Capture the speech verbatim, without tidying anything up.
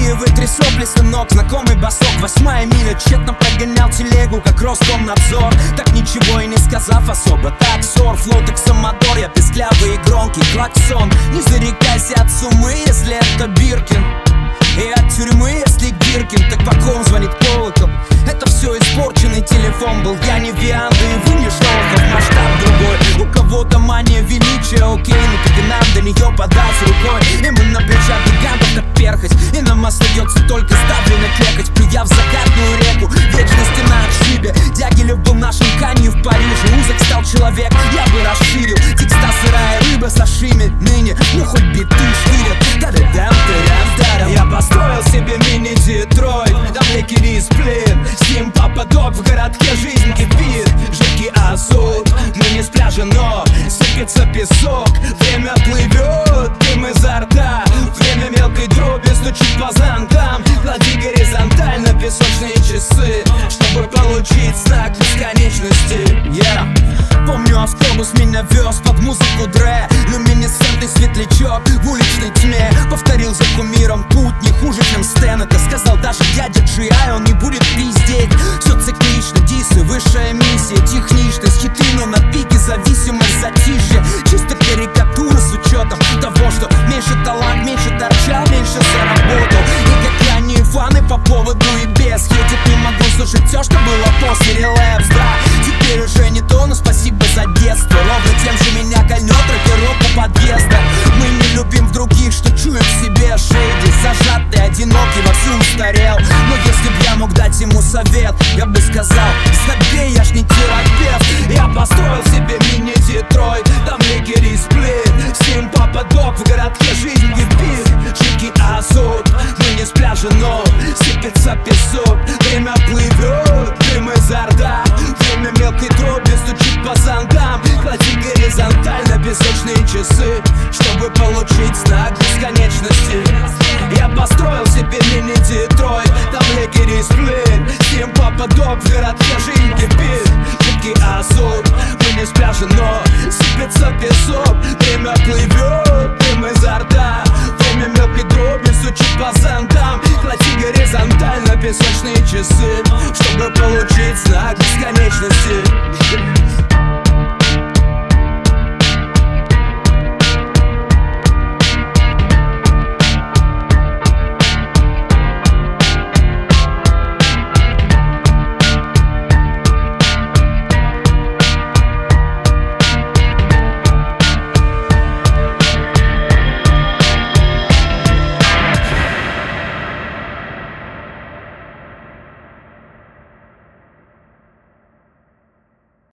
Какие вытри сопли, сынок, знакомый босок. Восьмая миля, тщетно прогонял телегу, как Роскомнадзор, так ничего и не сказав особо. Так, сорф, лоток, самодор, я песклявый и громкий клаксон. Не зарекайся от суммы, если это Биркин, и от тюрьмы, если Гиркин. Так по ком звонит колокол? Это все испорченный телефон был. Я не Вианда и вы не Шолохов, масштаб другой. У кого-то мания величия, окей, но так и нам до нее подать рукой. И мы на плечах гигантов как перхоть, и нам остается только сдавленно клекать. Плюя в закатную реку, вечности на отшибе. Дягилев был нашим Канью в Париже. Узок стал человек, я бы расширил. Текста сырая рыба сашими ныне, ну хоть биты швырят. Да-да-дам-да-дам-дарам. Я построил себе мини-Детройт, там лекери и сплин. С ним папа док, в городке жизнь кипит. Жидкий азот, мы не с пляжа, но сыпется песок. Время плывет, дым изо рта. Время мелкой дроби стучит по зонтам. Клади горизонтально песочные часы, чтобы получить знак бесконечности. Yeah. Помню, автобус меня вез под музыку Дре. Люминесцентный светлячок в уличной тьме. Повторил за кумиром путь не хуже, чем Стэн. Это сказал даже дядя Джи Ай, он не будет пиздеть. Все циклично, дисы, высшая миссия. Техничность, хиты, но на пике зависимость, затишье. Чисто карикатура с учетом того, что меньше талант, меньше торчал, меньше заработал. И как я не фаны по поводу и без. Хейтить не могу, слушать все, что было после релэпс. Да, теперь уже не то, но спасибо за детство. Ровно тем же меня кольнет рокировку подъезда. Мы не любим в других, что чуем в себе. Шейди, зажатый, одинокий, вовсю устарел. Но если б я мог дать ему совет, я бы сказал: забей, я ж не терапевт. Я построил себе мини-Детройт, там лекери и сплин. С ним папа док, в городке жизнь кипит. Жидкий азот, мы не с пляжа, но сыпется песок. Время плывет, дым изо рта. Время мелкой дроби стучит по зонтам. Клади горизонтально песочные часы, чтобы получить знак бесконечности. Я построил себе мини-Детройт, там лекери и сплин. С ним папа док, в городке жизнь кипит. Жидкий азот, мы не с пляжа, но сыпется песок. Время плывет, дым изо рта. Время мелкой дроби стучит по зонтам. Клади горизонтально песочные часы,